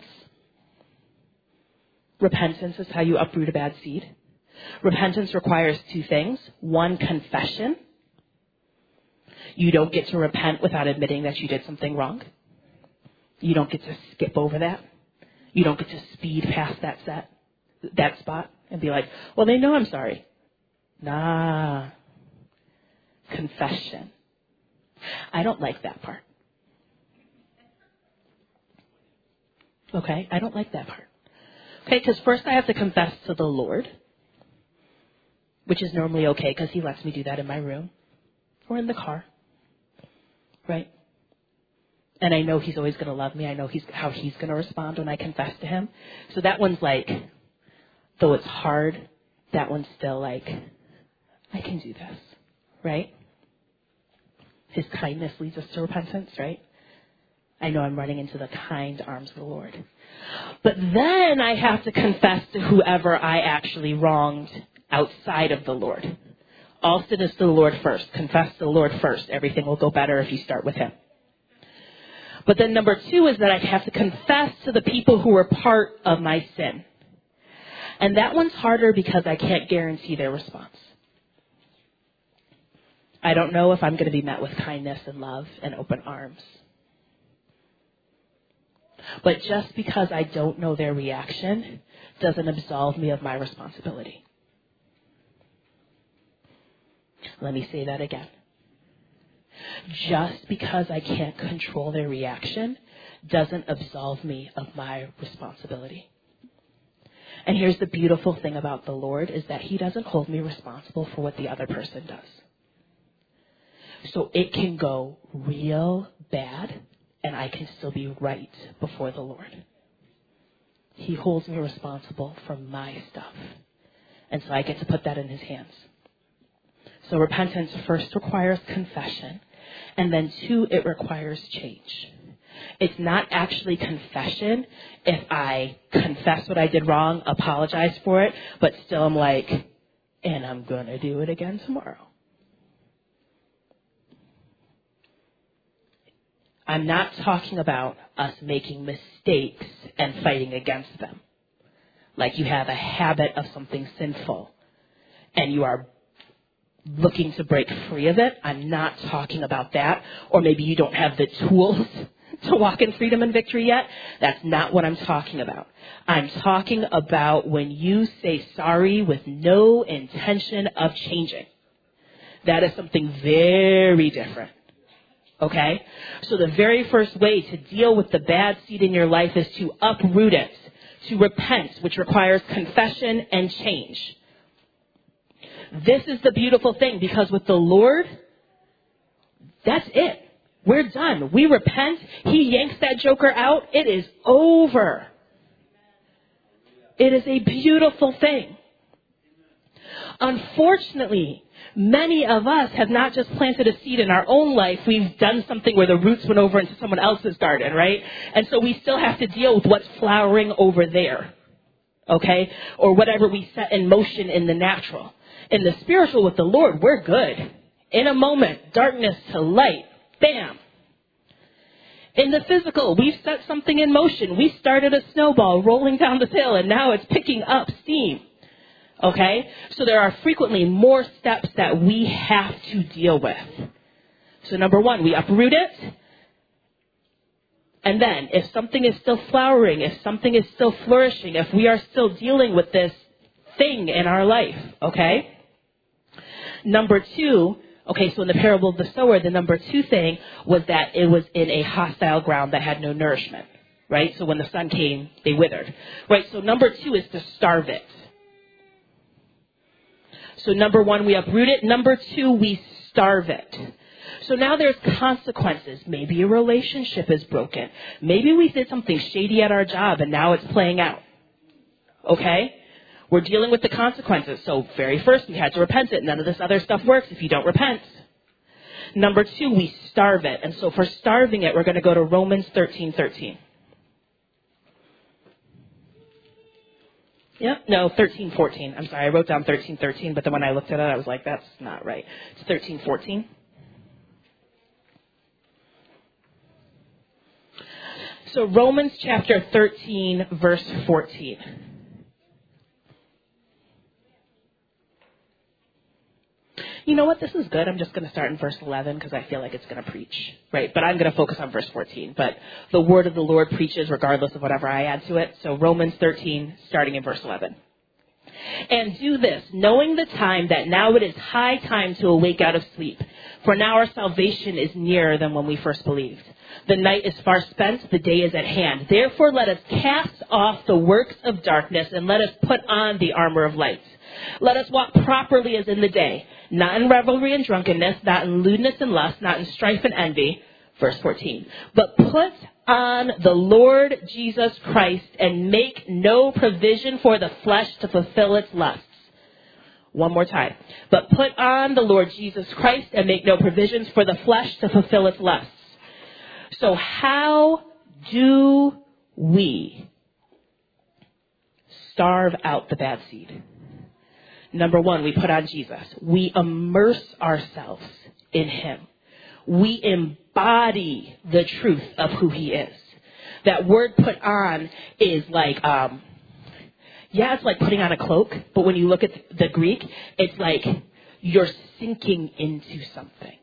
Repentance is how you uproot a bad seed. Repentance requires two things. One, confession. You don't get to repent without admitting that you did something wrong. You don't get to skip over that. You don't get to speed past that set, that spot and be like, well, they know I'm sorry. Nah. Confession. I don't like that part. Okay? I don't like that part. Okay, because first I have to confess to the Lord, which is normally okay because he lets me do that in my room or in the car. Right? And I know he's always going to love me. I know he's how he's going to respond when I confess to him. So that one's like, though it's hard, that one's still like, I can do this. Right? His kindness leads us to repentance, right? I know I'm running into the kind arms of the Lord. But then I have to confess to whoever I actually wronged outside of the Lord. All sin is to the Lord first. Confess to the Lord first. Everything will go better if you start with him. But then number two is that I have to confess to the people who were part of my sin. And that one's harder because I can't guarantee their response. I don't know if I'm going to be met with kindness and love and open arms. But just because I don't know their reaction doesn't absolve me of my responsibility. Let me say that again. Just because I can't control their reaction doesn't absolve me of my responsibility. And here's the beautiful thing about the Lord is that he doesn't hold me responsible for what the other person does. So it can go real bad and I can still be right before the Lord. He holds me responsible for my stuff. And so I get to put that in his hands. So repentance first requires confession, and then two, it requires change. It's not actually confession if I confess what I did wrong, apologize for it, but still I'm like, and I'm going to do it again tomorrow. I'm not talking about us making mistakes and fighting against them. Like you have a habit of something sinful and you are looking to break free of it. I'm not talking about that. Or maybe you don't have the tools to walk in freedom and victory yet. That's not what I'm talking about. I'm talking about when you say sorry with no intention of changing. That is something very different. Okay? So the very first way to deal with the bad seed in your life is to uproot it, to repent, which requires confession and change. This is the beautiful thing, because with the Lord, that's it. We're done. We repent. He yanks that joker out. It is over. It is a beautiful thing. Unfortunately, many of us have not just planted a seed in our own life. We've done something where the roots went over into someone else's garden, right? And so we still have to deal with what's flowering over there, okay? Or whatever we set in motion in the natural. In the spiritual with the Lord, we're good. In a moment, darkness to light, bam. In the physical, we've set something in motion. We started a snowball rolling down the hill, and now it's picking up steam. Okay? So there are frequently more steps that we have to deal with. So number one, we uproot it. And then, if something is still flowering, if something is still flourishing, if we are still dealing with this thing in our life, okay? Number two, okay, so in the parable of the sower, the number two thing was that it was in a hostile ground that had no nourishment, right? So when the sun came, they withered, right? So number two is to starve it. So number one, we uproot it. Number two, we starve it. So now there's consequences. Maybe a relationship is broken. Maybe we did something shady at our job and now it's playing out. Okay? We're dealing with the consequences. So very first, we had to repent it. None of this other stuff works if you don't repent. Number two, we starve it. And so for starving it, we're going to go to Romans thirteen thirteen. Yep, no, thirteen fourteen. I'm sorry, I wrote down thirteen thirteen, but then when I looked at it, I was like, that's not right. It's thirteen fourteen. So Romans chapter thirteen, verse fourteen. You know what? This is good. I'm just going to start in verse eleven because I feel like it's going to preach, right? But I'm going to focus on verse fourteen. But the word of the Lord preaches regardless of whatever I add to it. So Romans thirteen, starting in verse eleven. And do this, knowing the time that now it is high time to awake out of sleep. For now our salvation is nearer than when we first believed. The night is far spent, the day is at hand. Therefore let us cast off the works of darkness and let us put on the armor of light. Let us walk properly as in the day, not in revelry and drunkenness, not in lewdness and lust, not in strife and envy. Verse fourteen. But put on the Lord Jesus Christ and make no provision for the flesh to fulfill its lusts. One more time. But put on the Lord Jesus Christ and make no provisions for the flesh to fulfill its lusts. So how do we starve out the bad seed? Number one, we put on Jesus. We immerse ourselves in him. We embody the truth of who he is. That word put on is like, um, yeah, it's like putting on a cloak. But when you look at the Greek, it's like you're sinking into something.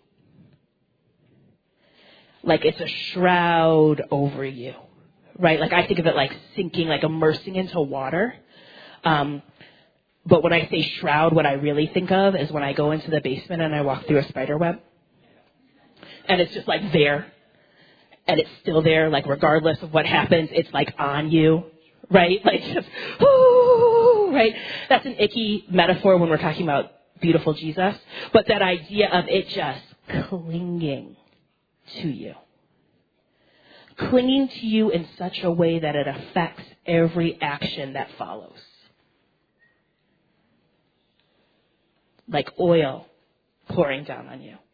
Like it's a shroud over you, right? Like I think of it like sinking, like immersing into water. Um, But when I say shroud, what I really think of is when I go into the basement and I walk through a spider web. And it's just like there. And it's still there, like regardless of what happens, it's like on you, right? Like just, ooh, right? That's an icky metaphor when we're talking about beautiful Jesus. But that idea of it just clinging to you. Clinging to you in such a way that it affects every action that follows. Like oil pouring down on you.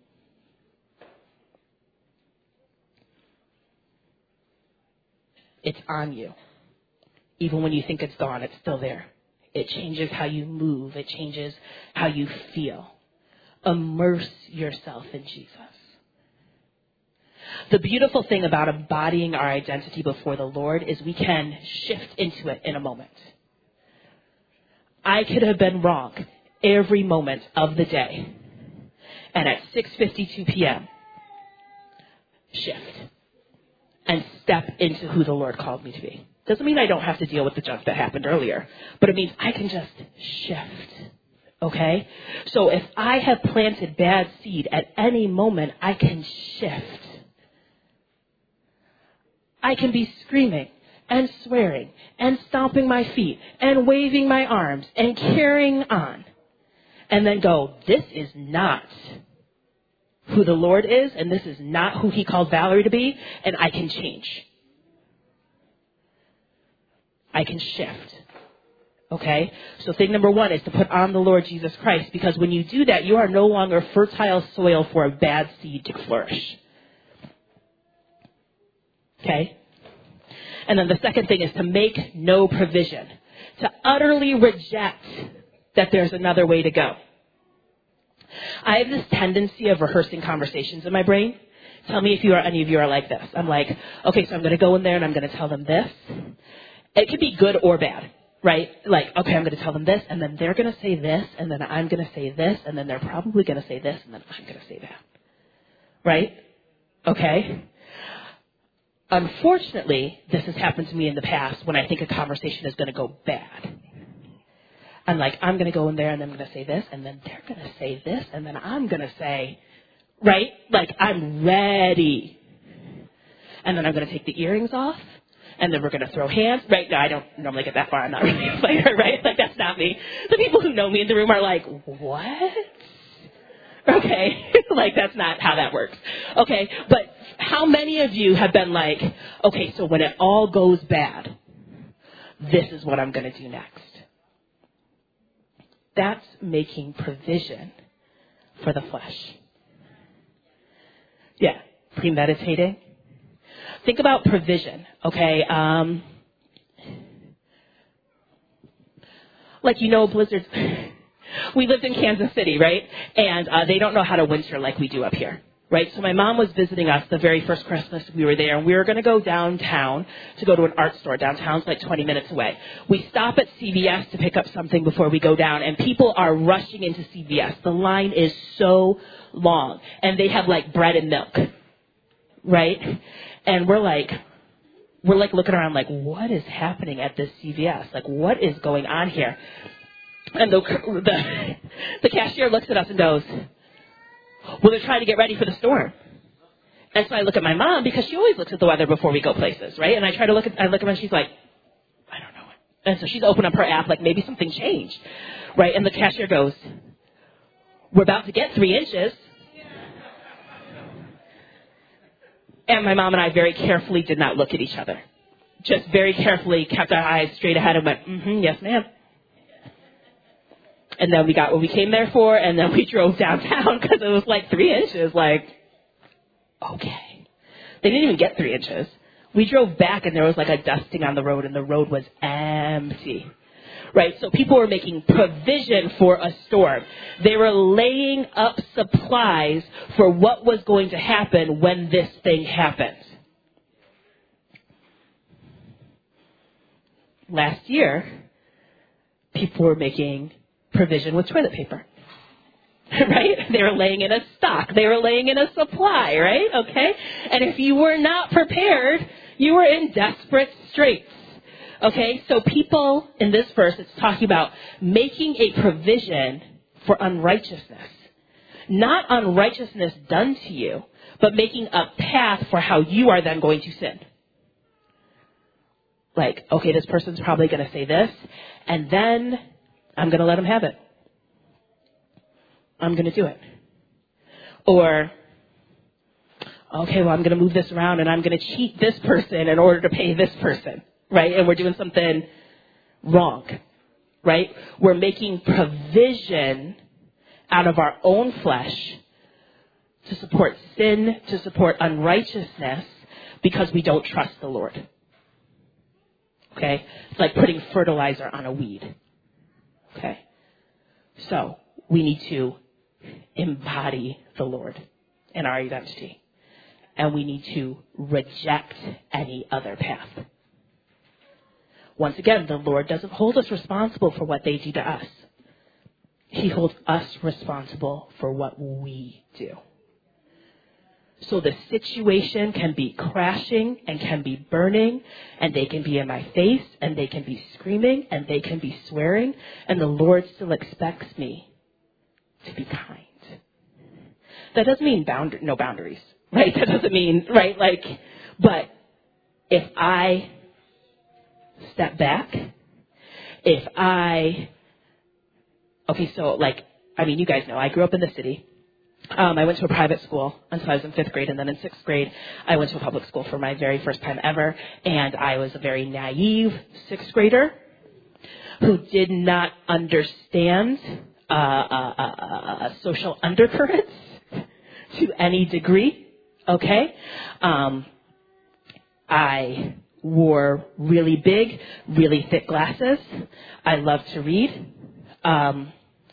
It's on you. Even when you think it's gone, it's still there. It changes how you move. It changes how you feel. Immerse yourself in Jesus. The beautiful thing about embodying our identity before the Lord is we can shift into it in a moment. I could have been wrong every moment of the day. And at six fifty-two p.m., shift and step into who the Lord called me to be. Doesn't mean I don't have to deal with the junk that happened earlier, but it means I can just shift. Okay? So if I have planted bad seed at any moment, I can shift. I can be screaming and swearing and stomping my feet and waving my arms and carrying on. And then go, this is not who the Lord is, and this is not who he called Valerie to be, and I can change. I can shift. Okay? So thing number one is to put on the Lord Jesus Christ, because when you do that, you are no longer fertile soil for a bad seed to flourish. Okay? And then the second thing is to make no provision. To utterly reject that there's another way to go. I have this tendency of rehearsing conversations in my brain. Tell me if you are, any of you are like this. I'm like, okay, so I'm going to go in there and I'm going to tell them this. It could be good or bad, right? Like, okay, I'm going to tell them this, and then they're going to say this, and then I'm going to say this, and then they're probably going to say this, and then I'm going to say that. Right? Okay? Unfortunately, this has happened to me in the past when I think a conversation is going to go bad. I'm like, I'm going to go in there and I'm going to say this, and then they're going to say this, and then I'm going to say, right? Like, I'm ready. And then I'm going to take the earrings off, and then we're going to throw hands. Right? No, I don't normally get that far. I'm not really a fighter, right? Like, that's not me. The people who know me in the room are like, what? Okay? Like, that's not how that works. Okay? But how many of you have been like, okay, so when it all goes bad, this is what I'm going to do next? That's making provision for the flesh. Yeah, premeditating. Think about provision, okay? Um, like, you know, blizzards. We lived in Kansas City, right? And uh, they don't know how to winter like we do up here. Right? So my mom was visiting us the very first Christmas we were there, and we were going to go downtown to go to an art store. Downtown's like twenty minutes away. We stop at C V S to pick up something before we go down, and people are rushing into C V S. The line is so long, and they have like bread and milk, right? And we're like, we're like looking around like, what is happening at this C V S? Like, what is going on here? And the the, the cashier looks at us and goes, well, they're trying to get ready for the storm. And so I look at my mom, because she always looks at the weather before we go places, right? And I try to look at, I look at her and she's like, I don't know. And so she's opened up her app, like maybe something changed, right? And the cashier goes, we're about to get three inches. And my mom and I very carefully did not look at each other. Just very carefully kept our eyes straight ahead and went, mm-hmm, yes, ma'am. And then we got what we came there for, and then we drove downtown because it was like three inches. Like, okay. They didn't even get three inches. We drove back, and there was like a dusting on the road, and the road was empty. Right? So people were making provision for a storm. They were laying up supplies for what was going to happen when this thing happened. Last year, people were making provision with toilet paper, right? They were laying in a stock. They were laying in a supply, right? Okay? And if you were not prepared, you were in desperate straits. Okay? So people, in this verse, it's talking about making a provision for unrighteousness. Not unrighteousness done to you, but making a path for how you are then going to sin. Like, okay, this person's probably going to say this, and then I'm going to let them have it. I'm going to do it. Or, okay, well, I'm going to move this around and I'm going to cheat this person in order to pay this person, right? And we're doing something wrong, right? We're making provision out of our own flesh to support sin, to support unrighteousness, because we don't trust the Lord. Okay? It's like putting fertilizer on a weed. Okay, so we need to embody the Lord in our identity, and we need to reject any other path. Once again, the Lord doesn't hold us responsible for what they do to us. He holds us responsible for what we do. So the situation can be crashing and can be burning, and they can be in my face, and they can be screaming, and they can be swearing, and the Lord still expects me to be kind. That doesn't mean bound- no boundaries, right? That doesn't mean, right, like, but if I step back, if I, okay, so like, I mean, you guys know, I grew up in the city. Um, I went to a private school until I was in fifth grade, and then in sixth grade, I went to a public school for my very first time ever, and I was a very naive sixth grader. who did not understand uh, uh, uh, uh, social undercurrents to any degree, okay? Um, I wore really big, really thick glasses. I loved to read. Um,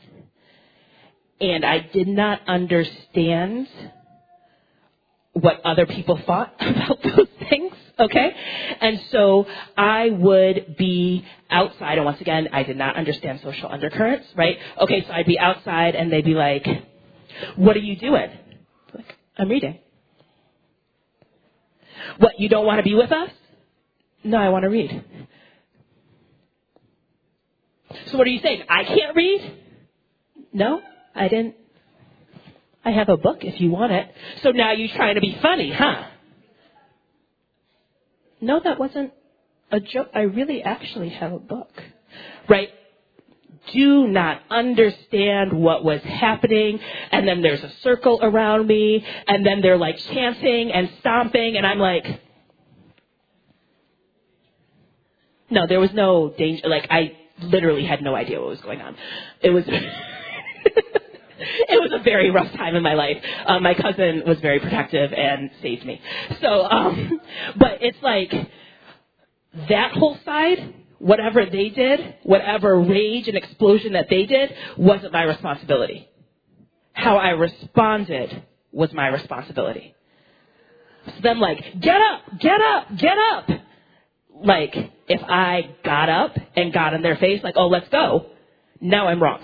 and I did not understand what other people thought about those things, okay? And so I would be outside, and once again, I did not understand social undercurrents, right? Okay, so I'd be outside, and they'd be like, what are you doing? Like, I'm reading. What, you don't want to be with us? No, I want to read. So what are you saying? I can't read? No, I didn't. I have a book if you want it. So now you're trying to be funny, huh? No, that wasn't a joke. I really actually have a book, right? Do not understand what was happening, and then there's a circle around me, and then they're like chanting and stomping, and I'm like, no, there was no danger. Like, I literally had no idea what was going on. It was, it was a very rough time in my life. Um, my cousin was very protective and saved me. So, um, but it's like that whole side, whatever they did, whatever rage and explosion that they did, wasn't my responsibility. How I responded was my responsibility. So them like, get up, get up, get up. Like, if I got up and got in their face, like, oh, let's go, now I'm wrong.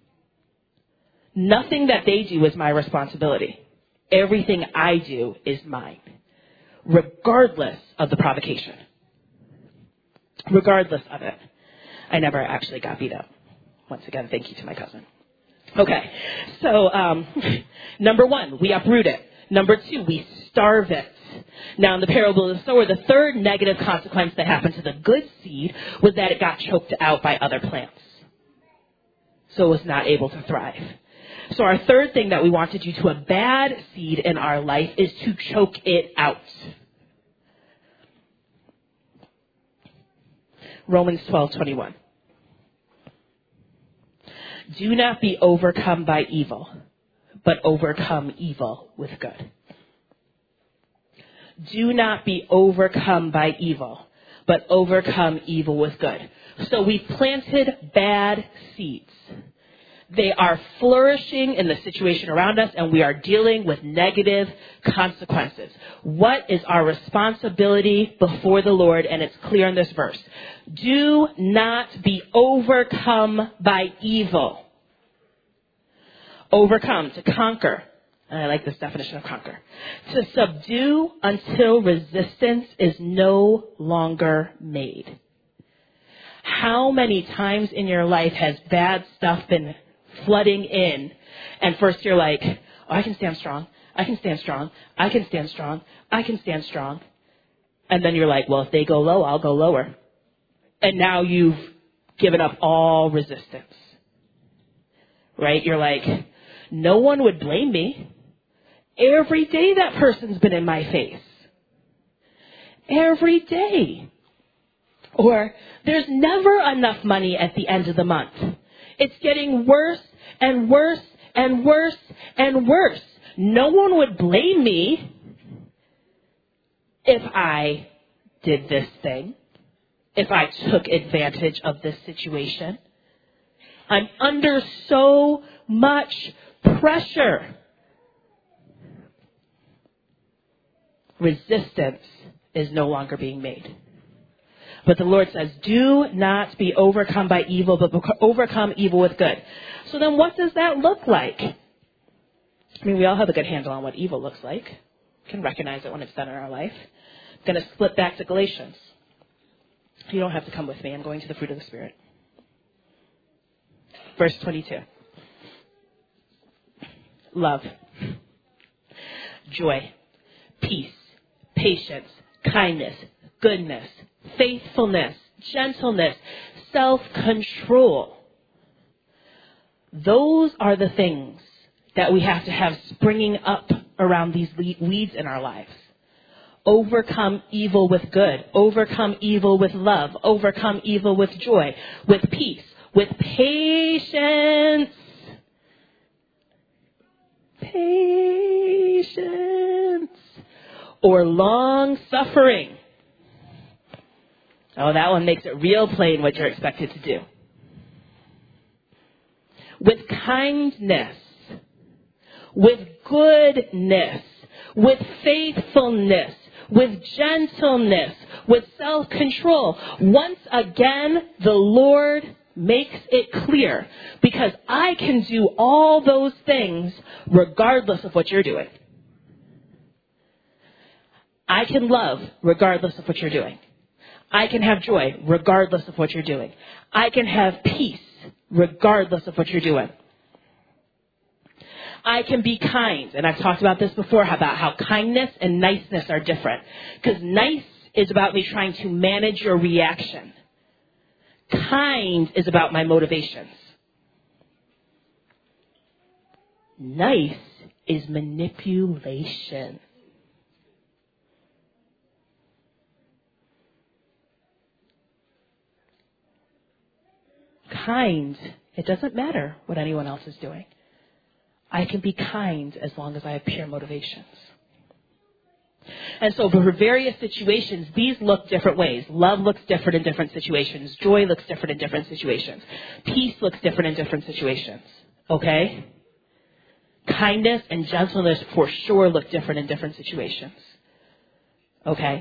Nothing that they do is my responsibility. Everything I do is mine, regardless of the provocation. Regardless of it. I never actually got beat up. Once again, thank you to my cousin. Okay, so um, number one, we uproot it. Number two, we starve it. Now, in the parable of the sower, the third negative consequence that happened to the good seed was that it got choked out by other plants. So it was not able to thrive. So our third thing that we want to do to a bad seed in our life is to choke it out. Romans twelve twenty-one. Do not be overcome by evil, but overcome evil with good. Do not be overcome by evil, but overcome evil with good. So we've planted bad seeds. They are flourishing in the situation around us, and we are dealing with negative consequences. What is our responsibility before the Lord? And it's clear in this verse. Do not be overcome by evil. Overcome, to conquer. And I like this definition of conquer. To subdue until resistance is no longer made. How many times in your life has bad stuff been flooding in, and first you're like, oh, I can stand strong, I can stand strong, I can stand strong, I can stand strong. And then you're like, well, if they go low, I'll go lower. And now you've given up all resistance. Right? You're like, no one would blame me. Every day that person's been in my face. Every day. Or, there's never enough money at the end of the month. It's getting worse and worse and worse and worse. No one would blame me if I did this thing, if I took advantage of this situation. I'm under so much pressure. Resistance is no longer being made. But the Lord says, do not be overcome by evil, but overcome evil with good. So then what does that look like? I mean, we all have a good handle on what evil looks like. We can recognize it when it's done in our life. I'm going to flip back to Galatians. You don't have to come with me. I'm going to the fruit of the Spirit. Verse twenty-two. Love, joy, peace, patience, kindness, goodness, faithfulness, gentleness, self-control. Those are the things that we have to have springing up around these weeds in our lives. Overcome evil with good. Overcome evil with love. Overcome evil with joy, with peace, with patience. Patience. Or long suffering. Oh, that one makes it real plain what you're expected to do. With kindness. With goodness. With faithfulness. With gentleness, with self-control. Once again, the Lord makes it clear, because I can do all those things regardless of what you're doing. I can love regardless of what you're doing. I can have joy regardless of what you're doing. I can have peace regardless of what you're doing. I can be kind, and I've talked about this before, about how kindness and niceness are different. Because nice is about me trying to manage your reaction. Kind is about my motivations. Nice is manipulation. Kind, it doesn't matter what anyone else is doing. I can be kind as long as I have pure motivations. And so for various situations, these look different ways. Love looks different in different situations. Joy looks different in different situations. Peace looks different in different situations. Okay? Kindness and gentleness for sure look different in different situations. Okay?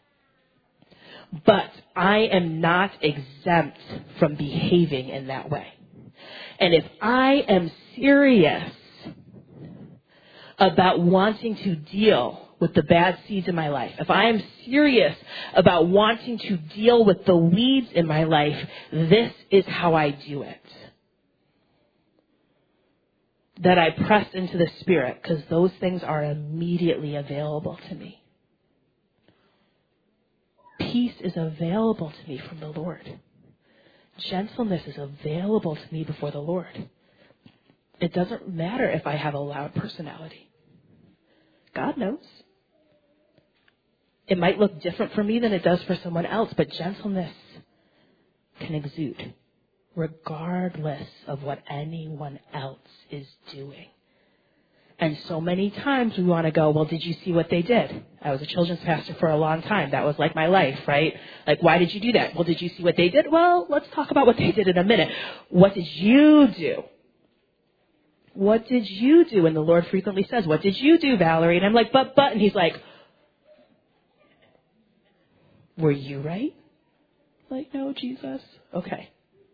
But I am not exempt from behaving in that way. And if I am serious about wanting to deal with the bad seeds in my life, if I am serious about wanting to deal with the weeds in my life, this is how I do it. That I press into the Spirit, because those things are immediately available to me. Peace is available to me from the Lord. Gentleness is available to me before the Lord. It doesn't matter if I have a loud personality. God knows. It might look different for me than it does for someone else, but gentleness can exude regardless of what anyone else is doing. And so many times we want to go, well, did you see what they did? I was a children's pastor for a long time. That was like my life, right? Like, why did you do that? Well, did you see what they did? Well, let's talk about what they did in a minute. What did you do? What did you do? And the Lord frequently says, what did you do, Valerie? And I'm like, but, but. And he's like, were you right? Like, no, Jesus. Okay.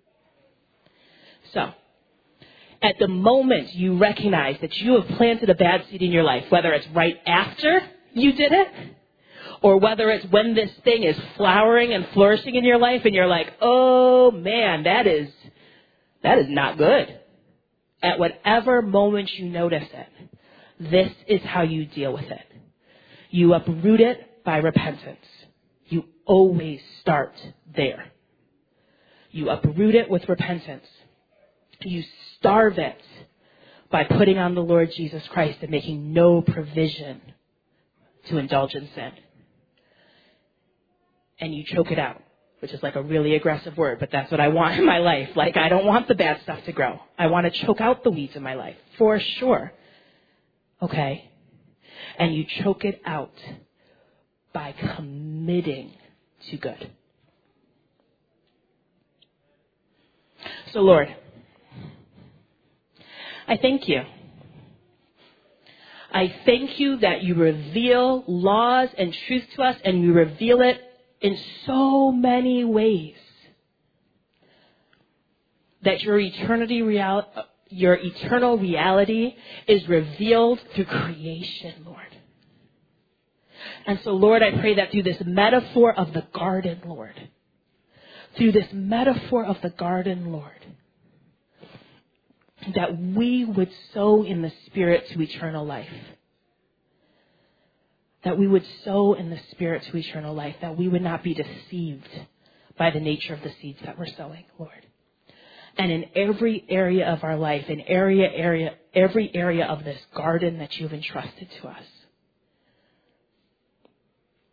So, at the moment you recognize that you have planted a bad seed in your life, whether it's right after you did it, or whether it's when this thing is flowering and flourishing in your life and you're like, oh man, that is, that is not good. At whatever moment you notice it, this is how you deal with it. You uproot it by repentance. You always start there. You uproot it with repentance. You starve it by putting on the Lord Jesus Christ and making no provision to indulge in sin. And you choke it out, which is like a really aggressive word, but that's what I want in my life. Like, I don't want the bad stuff to grow. I want to choke out the weeds in my life, for sure. Okay? And you choke it out by committing to good. So, Lord, I thank you. I thank you that you reveal laws and truth to us, and you reveal it in so many ways. That your eternity real, your eternal reality is revealed through creation, Lord. And so, Lord, I pray that through this metaphor of the garden, Lord, through this metaphor of the garden, Lord, that we would sow in the Spirit to eternal life. That we would sow in the Spirit to eternal life. That we would not be deceived by the nature of the seeds that we're sowing, Lord. And in every area of our life, in area, area, every area of this garden that you've entrusted to us,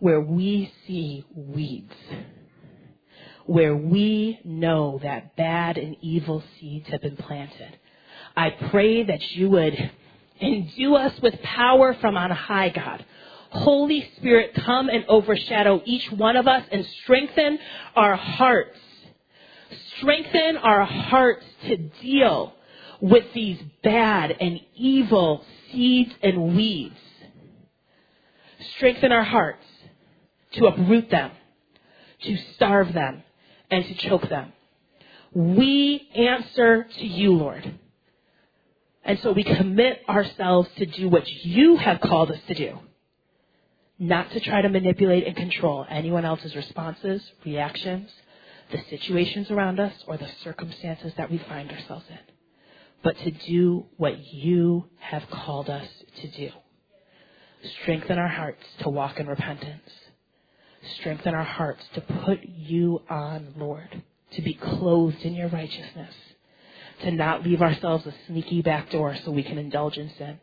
where we see weeds, where we know that bad and evil seeds have been planted. I pray that you would endue us with power from on high, God. Holy Spirit, come and overshadow each one of us and strengthen our hearts. Strengthen our hearts to deal with these bad and evil seeds and weeds. Strengthen our hearts to uproot them, to starve them, and to choke them. We answer to you, Lord. And so we commit ourselves to do what you have called us to do, not to try to manipulate and control anyone else's responses, reactions, the situations around us, or the circumstances that we find ourselves in, but to do what you have called us to do. Strengthen our hearts to walk in repentance. Strengthen our hearts to put you on, Lord, to be clothed in your righteousness, to not leave ourselves a sneaky back door so we can indulge in sin.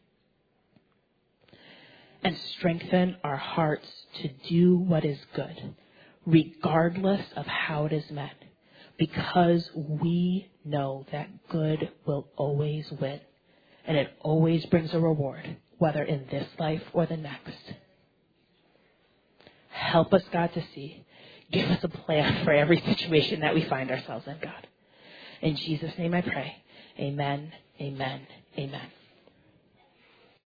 And strengthen our hearts to do what is good, regardless of how it is met, because we know that good will always win, and it always brings a reward, whether in this life or the next. Help us, God, to see. Give us a plan for every situation that we find ourselves in, God. In Jesus' name I pray. Amen, amen, amen.